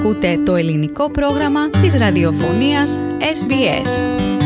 Ακούτε το ελληνικό πρόγραμμα της ραδιοφωνίας SBS.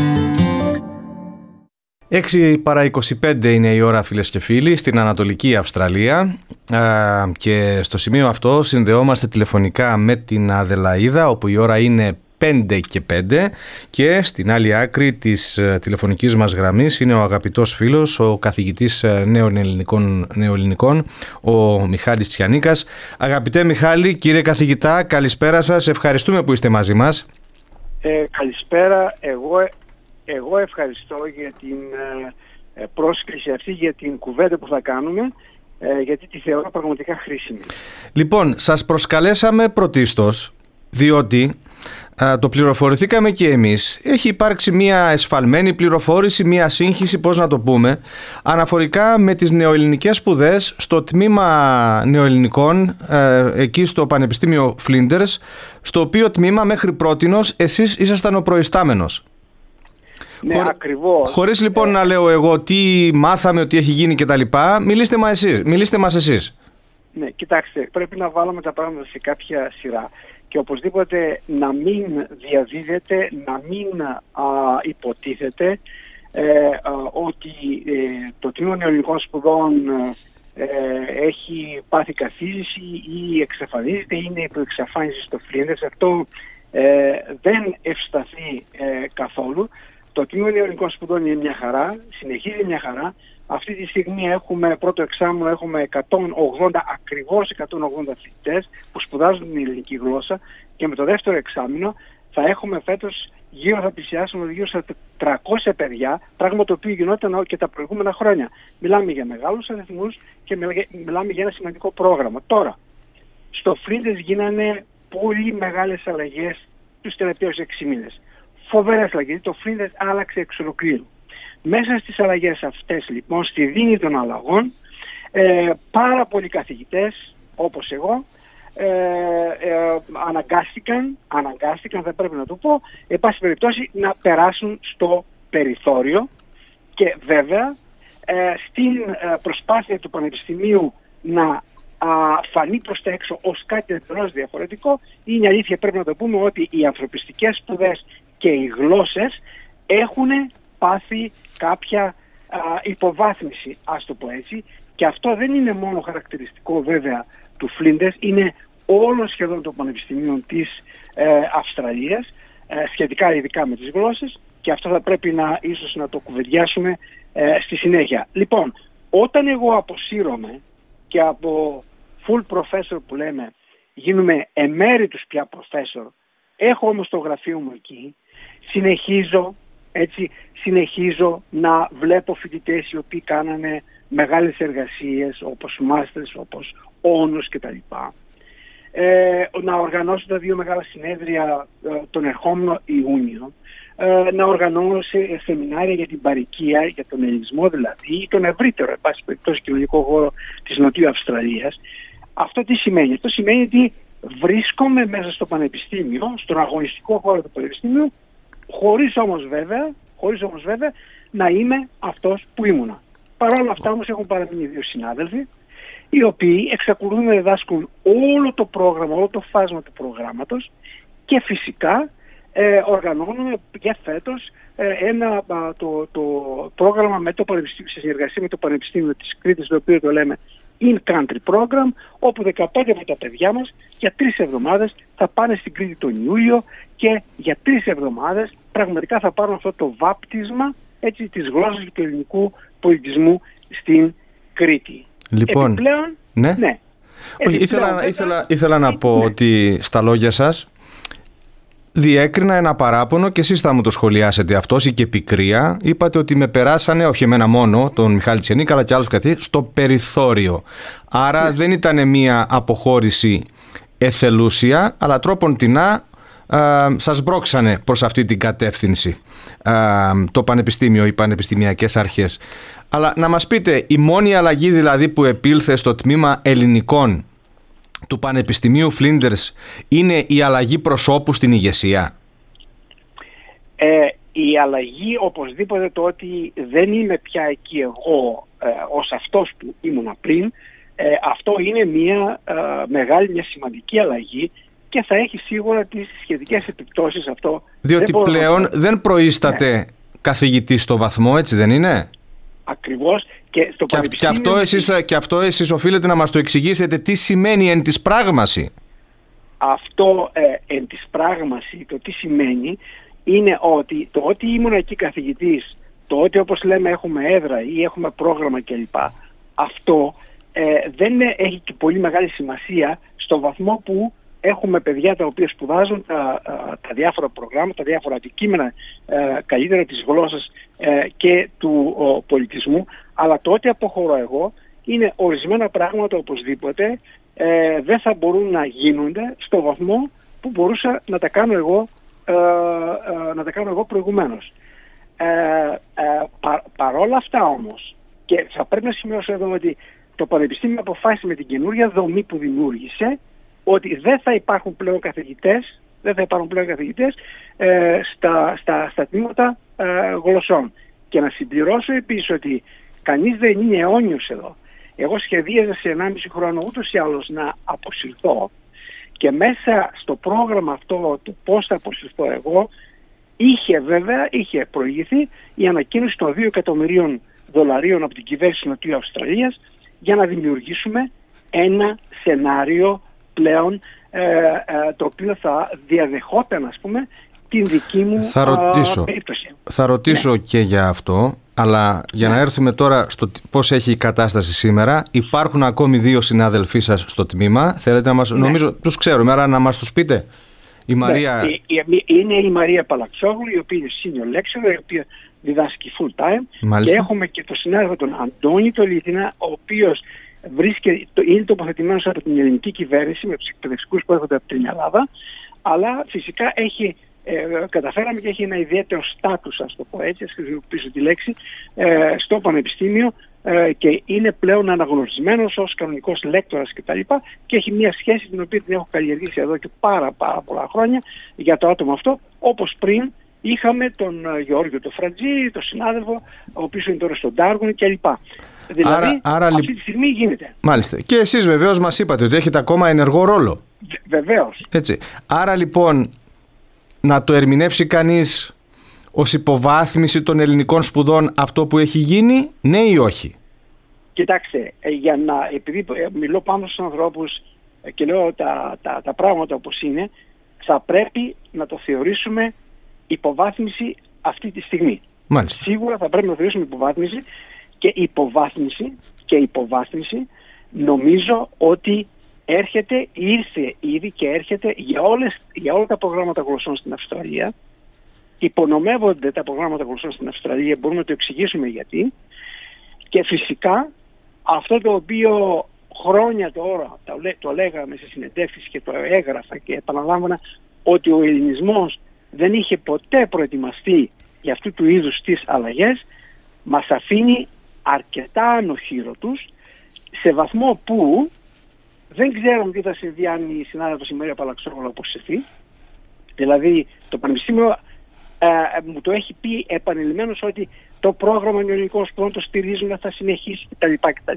6 παρά 25 είναι η ώρα, φίλες και φίλοι, στην Ανατολική Αυστραλία, και στο σημείο αυτό συνδεόμαστε τηλεφωνικά με την Αδελαΐδα, όπου η ώρα είναι 5 και 5, και στην άλλη άκρη της τηλεφωνικής μας γραμμής είναι ο αγαπητός φίλος, ο καθηγητής νεοελληνικών, ο Μιχάλης Τσιανίκας. Αγαπητέ Μιχάλη, κύριε καθηγητά, καλησπέρα σας, ευχαριστούμε που είστε μαζί μας. Καλησπέρα, εγώ ευχαριστώ για την πρόσκληση αυτή, για την κουβέντα που θα κάνουμε, γιατί τη θεωρώ πραγματικά χρήσιμη. Λοιπόν, σας προσκαλέσαμε πρωτίστως διότι το πληροφορηθήκαμε και εμείς. Έχει υπάρξει μια εσφαλμένη πληροφόρηση, μια σύγχυση, πώς να το πούμε, αναφορικά με τις νεοελληνικές σπουδές στο τμήμα νεοελληνικών εκεί στο Πανεπιστήμιο Flinders, στο οποίο τμήμα μέχρι πρότινος εσείς ήσασταν ο προϊστάμενος. Ναι, ακριβώς. Χωρίς λοιπόν να λέω εγώ τι μάθαμε, ότι έχει γίνει κτλ. Μιλήστε μας εσείς. Ναι, κοιτάξτε, πρέπει να βάλουμε τα πράγματα σε κάποια σειρά. Και οπωσδήποτε να μην διαδίδεται, να μην υποτίθεται ότι το τμήμα νεοελληνικών σπουδών έχει πάθει καθίζηση ή εξαφανίζεται ή είναι υποεξαφάνιση στο Flinders. Αυτό δεν ευσταθεί καθόλου. Το τμήμα νεοελληνικών σπουδών είναι μια χαρά, συνεχίζει μια χαρά. Αυτή τη στιγμή έχουμε πρώτο εξάμηνο, έχουμε 180, ακριβώς 180 φοιτητές που σπουδάζουν την ελληνική γλώσσα, και με το δεύτερο εξάμηνο θα έχουμε φέτος θα πλησιάσουμε γύρω στα 400 παιδιά, πράγμα το οποίο γινόταν και τα προηγούμενα χρόνια. Μιλάμε για μεγάλους αριθμούς και μιλάμε για ένα σημαντικό πρόγραμμα. Τώρα, στο Flinders γίνανε πολύ μεγάλες αλλαγές τους τελευταίους 6 μήνες. Φοβερές αλλαγές, το Flinders άλλαξε εξ ολοκλήρου. Μέσα στις αλλαγές αυτές, λοιπόν, στη δίνη των αλλαγών, πάρα πολλοί καθηγητές, όπως εγώ, αναγκάστηκαν, θα πρέπει να το πω, εν πάση περιπτώσει, να περάσουν στο περιθώριο, και βέβαια στην προσπάθεια του Πανεπιστημίου να φανεί προς τα έξω ως κάτι εντελώς διαφορετικό, είναι αλήθεια, πρέπει να το πούμε, ότι οι ανθρωπιστικές σπουδές και οι γλώσσες έχουν πάθει κάποια υποβάθμιση, ας το πω έτσι, και αυτό δεν είναι μόνο χαρακτηριστικό βέβαια του Flinders, είναι όλων σχεδόν των πανεπιστημίων της Αυστραλίας, σχετικά ειδικά με τις γλώσσες, και αυτό θα πρέπει ίσως να το κουβεντιάσουμε στη συνέχεια. Λοιπόν, όταν εγώ αποσύρωμαι και από full professor που λέμε γίνουμε emeritus πια professor, έχω όμως το γραφείο μου εκεί, συνεχίζω να βλέπω φοιτητές οι οποίοι κάνανε μεγάλες εργασίες όπως masters, όπως honors κτλ. Να οργανώσω τα 2 μεγάλα συνέδρια τον ερχόμενο Ιούνιο, να οργανώσω σεμινάρια για την παροικία, για τον ελληνισμό δηλαδή, ή τον ευρύτερο, εν πάση περιπτώσει, κοινωνικό χώρο της Νοτιού Αυστραλίας. Αυτό τι σημαίνει? Αυτό σημαίνει ότι βρίσκομαι μέσα στο πανεπιστήμιο, στον αγωνιστικό χώρο του πανεπιστήμιου, χωρίς όμως βέβαια να είμαι αυτός που ήμουνα. Παρ' όλα αυτά όμως έχουν παραμείνει 2 συνάδελφοι, οι οποίοι εξακολουθούν να διδάσκουν όλο το πρόγραμμα, όλο το φάσμα του προγράμματος, και φυσικά οργανώνουμε για φέτος το πρόγραμμα με το Πανεπιστήμιο, σε συνεργασία με το Πανεπιστήμιο της Κρήτης, το οποίο το λέμε In-Country Program, όπου 15 από τα παιδιά μας για 3 εβδομάδες θα πάνε στην Κρήτη τον Ιούλιο, και για 3 εβδομάδες πραγματικά θα πάρουν αυτό το βάπτισμα, έτσι, της γλώσσας και του ελληνικού πολιτισμού στην Κρήτη. Λοιπόν, επιπλέον, ναι. Ήθελα να πω ότι στα λόγια σας διέκρινα ένα παράπονο, και εσείς θα μου το σχολιάσετε αυτό, ή και πικρία. Είπατε ότι με περάσανε, όχι εμένα μόνο, τον Μιχάλη Τσιανίκα, αλλά και άλλους καθηγητές, στο περιθώριο. Άρα δεν ήταν μία αποχώρηση εθελούσια, αλλά τρόπον-τεινά σας μπρώξανε προς αυτή την κατεύθυνση το πανεπιστήμιο, οι πανεπιστημιακές αρχές. Αλλά να μας πείτε, η μόνη αλλαγή δηλαδή που επήλθε στο τμήμα ελληνικών του Πανεπιστημίου Flinders είναι η αλλαγή προσώπου στην ηγεσία? Η αλλαγή, οπωσδήποτε, το ότι δεν είμαι πια εκεί εγώ ως αυτός που ήμουνα πριν, αυτό είναι μια σημαντική αλλαγή, και θα έχει σίγουρα τις σχετικές επιπτώσεις αυτό. Διότι πλέον δεν προείσταται καθηγητής στο βαθμό, έτσι δεν είναι? Ακριβώς. Και, στο και αυτό εσείς οφείλετε να μας το εξηγήσετε τι σημαίνει εν της πράγμαση. Αυτό εν της πράγμαση, το τι σημαίνει, είναι ότι το ότι ήμουν εκεί καθηγητής, το ότι όπως λέμε έχουμε έδρα ή έχουμε πρόγραμμα κλπ. Αυτό δεν έχει και πολύ μεγάλη σημασία στο βαθμό που έχουμε παιδιά τα οποία σπουδάζουν τα διάφορα προγράμματα, τα διάφορα αντικείμενα καλύτερα της γλώσσας και του πολιτισμού, αλλά το ότι αποχωρώ εγώ είναι ορισμένα πράγματα οπωσδήποτε δεν θα μπορούν να γίνονται στο βαθμό που μπορούσα να τα κάνω εγώ προηγουμένως. Παρόλα αυτά όμως, και θα πρέπει να σημειώσω εδώ ότι το Πανεπιστήμιο αποφάσισε με την καινούργια δομή που δημιούργησε ότι δεν θα υπάρχουν πλέον καθηγητές, στα τμήματα γλωσσών. Και να συμπληρώσω επίσης ότι κανείς δεν είναι αιώνιος εδώ. Εγώ σχεδίαζα σε 1,5 χρόνο ούτως ή άλλως να αποσυρθώ και μέσα στο πρόγραμμα αυτό του πώς θα αποσυρθώ εγώ είχε προηγηθεί η ανακοίνωση των $2 εκατομμυρίων από την κυβέρνηση της Νοτιού Αυστραλίας για να δημιουργήσουμε ένα σενάριο πλέον το οποίο θα διαδεχόταν, ας πούμε, την δική μου περίπτωση. Θα ρωτήσω και για αυτό, αλλά για να έρθουμε τώρα στο πώς έχει η κατάσταση σήμερα, υπάρχουν ακόμη 2 συνάδελφοί σας στο τμήμα. Θέλετε να μας, νομίζω τους ξέρουμε, άρα να μας τους πείτε. Η Μαρία... Είναι η Μαρία Παλαξόγλου, η οποία είναι senior lecturer, η οποία διδάσκει full time. Μάλιστα. Και έχουμε και τον συνάδελφο τον Αντώνη το Λίτινα, ο οποίος είναι τοποθετημένος από την ελληνική κυβέρνηση με τους εκπαιδευτικούς που έρχονται από την Ελλάδα, αλλά φυσικά καταφέραμε και έχει ένα ιδιαίτερο στάτους, ας το πω έτσι, ας χρησιμοποιήσω τη λέξη, στο Πανεπιστήμιο και είναι πλέον αναγνωρισμένος ως κανονικός λέκτορας κτλ. Και έχει μια σχέση την οποία την έχω καλλιεργήσει εδώ και πάρα πολλά χρόνια για το άτομο αυτό, όπως πριν είχαμε τον Γεώργιο τον Φραντζή, τον συνάδελφο, ο οποίος είναι τώρα στον Ντάργον κλπ. Δηλαδή, αυτή τη στιγμή γίνεται. Μάλιστα. Και εσείς βεβαίως μας είπατε ότι έχετε ακόμα ενεργό ρόλο. Βεβαίως. Έτσι. Άρα λοιπόν, να το ερμηνεύσει κανείς ως υποβάθμιση των ελληνικών σπουδών αυτό που έχει γίνει, ναι ή όχι? Κοιτάξτε, επειδή μιλώ πάνω στους ανθρώπους και λέω τα πράγματα όπως είναι, θα πρέπει να το θεωρήσουμε υποβάθμιση αυτή τη στιγμή. Μάλιστα. Σίγουρα θα πρέπει να θεωρήσουμε υποβάθμιση και υποβάθμιση νομίζω ότι ήρθε ήδη και έρχεται για όλα τα προγράμματα γλωσσών στην Αυστραλία. Υπονομεύονται τα προγράμματα γλωσσών στην Αυστραλία, μπορούμε να το εξηγήσουμε γιατί. Και φυσικά αυτό το οποίο χρόνια τώρα το λέγαμε σε συνεντεύξεις και το έγραφα και επαναλάμβανα, ότι ο ελληνισμός δεν είχε ποτέ προετοιμαστεί για αυτού του είδους τις αλλαγές, μας αφήνει αρκετά ανοχήρωτους, σε βαθμό που δεν ξέρουμε τι θα συμβεί αν η συνάδελφος η Μαρία Παλαξόγλου αποσυρθεί. Δηλαδή το Πανεπιστήμιο μου το έχει πει επανειλημμένως ότι το πρόγραμμα ελληνικών σπουδών το στηρίζουμε, θα συνεχίσει κτλ.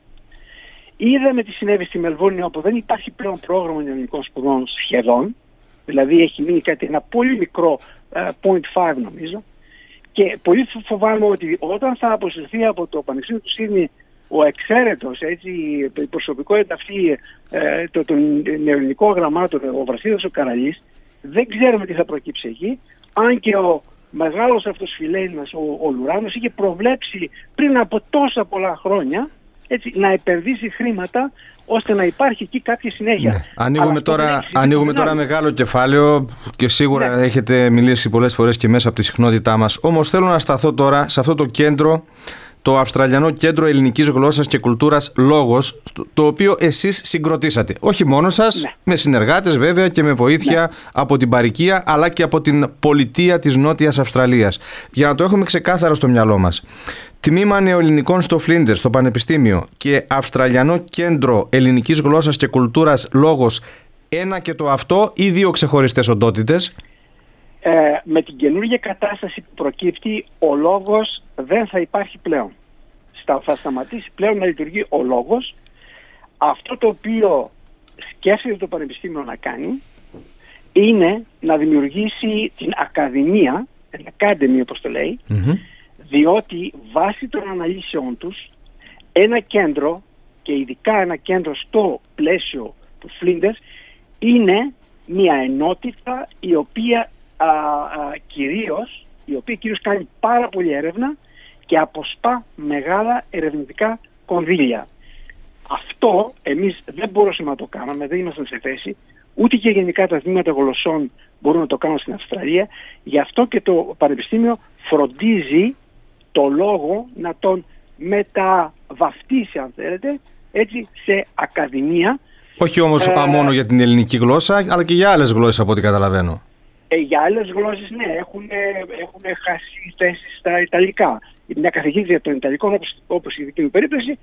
Είδαμε τι συνέβη στη Μελβούρνη, όπου δεν υπάρχει πλέον πρόγραμμα ελληνικών σπουδών σχεδόν. Δηλαδή έχει μείνει ένα πολύ μικρό 0.5 νομίζω. Και πολύ φοβάμαι ότι όταν θα αποσυρθεί από το Πανεπιστήμιο του Σίδνεϊ ο εξαίρετος, η προσωπικότητα αυτή των νεοελληνικών γραμμάτων, ο Βρασίδας ο Καραλής, δεν ξέρουμε τι θα προκύψει εκεί. Αν και ο μεγάλος αυτός φιλέλληνας, ο Λουράνος, είχε προβλέψει πριν από τόσα πολλά χρόνια να επενδύσει χρήματα ώστε να υπάρχει εκεί κάποια συνέχεια. Ναι. Ανοίγουμε τώρα μεγάλο κεφάλαιο και σίγουρα έχετε μιλήσει πολλές φορές και μέσα από τη συχνότητά μας. Όμως θέλω να σταθώ τώρα σε αυτό το κέντρο, το Αυστραλιανό Κέντρο Ελληνικής Γλώσσας και Κουλτούρας Λόγος, το οποίο εσείς συγκροτήσατε. Όχι μόνο σας, με συνεργάτες βέβαια και με βοήθεια από την παροικία, αλλά και από την πολιτεία της Νότιας Αυστραλίας. Για να το έχουμε ξεκάθαρο στο μυαλό μας. Τμήμα Νεοελληνικών στο Φλίντερ, στο Πανεπιστήμιο, και Αυστραλιανό Κέντρο Ελληνικής Γλώσσας και Κουλτούρας Λόγος, ένα και το αυτό ή 2 ξεχωριστές οντότητες? Με την καινούργια κατάσταση που προκύπτει, ο λόγος δεν θα υπάρχει πλέον. Θα σταματήσει πλέον να λειτουργεί ο λόγος. Αυτό το οποίο σκέφτεται το Πανεπιστήμιο να κάνει είναι να δημιουργήσει την Ακαδημία, την Academy όπως το λέει, διότι βάσει των αναλύσεων τους ένα κέντρο, και ειδικά ένα κέντρο στο πλαίσιο του Flinders, είναι μια ενότητα η οποία κυρίως κάνει πάρα πολλή έρευνα και αποσπά μεγάλα ερευνητικά κονδύλια. Αυτό εμείς δεν μπορούσαμε να το κάνουμε, δεν ήμασταν σε θέση, ούτε και γενικά τα τμήματα γλωσσών μπορούν να το κάνουν στην Αυστραλία. Γι' αυτό και το Πανεπιστήμιο φροντίζει το λόγο να τον μεταβαφτίσει, αν θέλετε, έτσι, σε ακαδημία. Όχι όμως μόνο για την ελληνική γλώσσα, αλλά και για άλλες γλώσσες από ό,τι καταλαβαίνω. Για άλλες γλώσσες, ναι, έχουν χάσει θέσεις στα Ιταλικά. Μια καθηγήτρια για τον Ιταλικό, όπως η δική μου περίπτωση,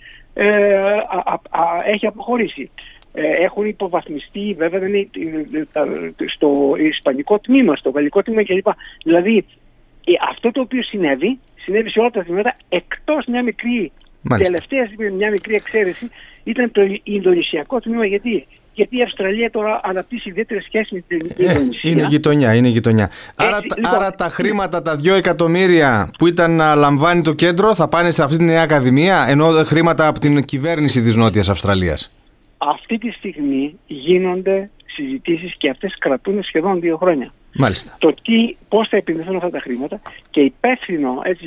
έχει αποχωρήσει. Έχουν υποβαθμιστεί, βέβαια, στο Ισπανικό τμήμα, στο Γαλλικό τμήμα κλπ. Δηλαδή, αυτό το οποίο συνέβη σε όλα τα τμήματα, εκτός μια μικρή, τελευταία στιγμή, μια μικρή εξαίρεση, ήταν το Ινδονησιακό τμήμα. Γιατί η Αυστραλία τώρα αναπτύσσει ιδιαίτερες σχέσεις με την Ινδονησία. Είναι γειτονιά. Άρα τα χρήματα, τα 2 εκατομμύρια που ήταν να λαμβάνει το κέντρο, θα πάνε σε αυτή τη νέα ακαδημία, ενώ χρήματα από την κυβέρνηση της Νότιας Αυστραλίας. Αυτή τη στιγμή γίνονται συζητήσεις και αυτές κρατούν σχεδόν 2 χρόνια. Μάλιστα. Πώς θα επενδυθούν αυτά τα χρήματα, και υπεύθυνο έτσι,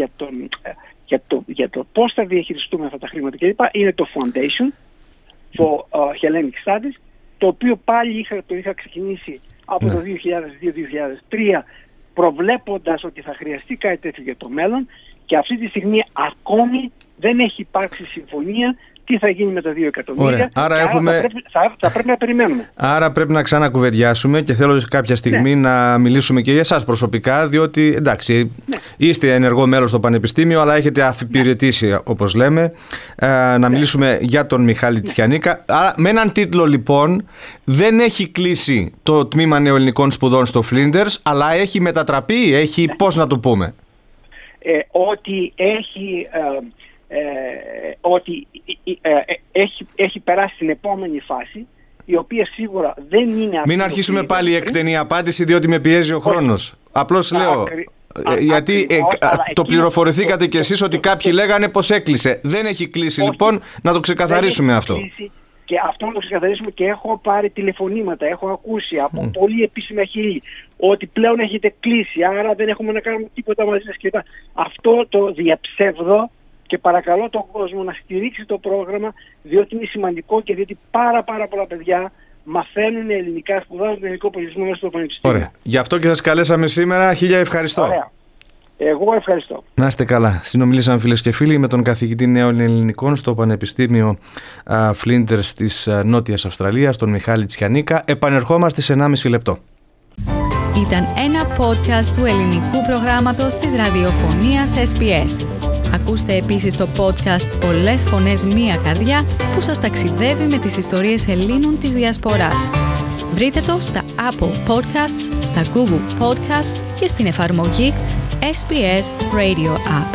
για το πώς θα διαχειριστούμε αυτά τα χρήματα κλπ. Είναι το Foundation for Hellenic Studies, το οποίο πάλι το είχα ξεκινήσει από το 2002-2003, προβλέποντας ότι θα χρειαστεί κάτι τέτοιο για το μέλλον, και αυτή τη στιγμή ακόμη δεν έχει υπάρξει συμφωνία τι θα γίνει με τα 2 εκατομμύρια. Άρα θα πρέπει να περιμένουμε. Άρα πρέπει να ξανακουβεντιάσουμε, και θέλω κάποια στιγμή να μιλήσουμε και για εσάς προσωπικά, διότι εντάξει, είστε ενεργό μέλος στο Πανεπιστήμιο, αλλά έχετε αφιπηρετήσει, όπως λέμε, να μιλήσουμε για τον Μιχάλη Τσιανίκα. Άρα, με έναν τίτλο λοιπόν, δεν έχει κλείσει το τμήμα νεοελληνικών σπουδών στο Flinders, αλλά έχει μετατραπεί, πώς να το πούμε. Ότι έχει περάσει στην επόμενη φάση, η οποία σίγουρα δεν είναι... Μην αρχίσουμε πάλι εκτενή απάντηση, διότι με πιέζει ο χρόνος. Απλώς λέω, γιατί το πληροφορηθήκατε κι εσείς ότι κάποιοι λέγανε πως έκλεισε. Δεν έχει κλείσει. Λοιπόν, να το ξεκαθαρίσουμε αυτό. Και αυτό να το ξεκαθαρίσουμε, και έχω πάρει τηλεφωνήματα, έχω ακούσει από πολύ επίσημα χείλη ότι πλέον έχετε κλείσει, άρα δεν έχουμε να κάνουμε τίποτα μαζί σας κλπ. Αυτό το διαψεύδω, και παρακαλώ τον κόσμο να στηρίξει το πρόγραμμα, διότι είναι σημαντικό και διότι πάρα πολλά παιδιά μαθαίνουν ελληνικά, σπουδάζουν τον ελληνικό πολιτισμό μέσα στο Πανεπιστήμιο. Ωραία. Γι' αυτό και σας καλέσαμε σήμερα. Χίλια ευχαριστώ. Ωραία. Εγώ ευχαριστώ. Να είστε καλά. Συνομιλήσαμε, φίλες και φίλοι, με τον καθηγητή νέων ελληνικών στο Πανεπιστήμιο Flinders της Νότιας Αυστραλίας, τον Μιχάλη Τσιανίκα. Επανερχόμαστε σε 1,5 λεπτό. Ήταν ένα podcast του ελληνικού προγράμματος της ραδιοφωνίας SBS. Ακούστε επίσης το podcast «Πολλές φωνές, μία καρδιά» που σας ταξιδεύει με τις ιστορίες Ελλήνων της Διασποράς. Βρείτε το στα Apple Podcasts, στα Google Podcasts και στην εφαρμογή SBS Radio App.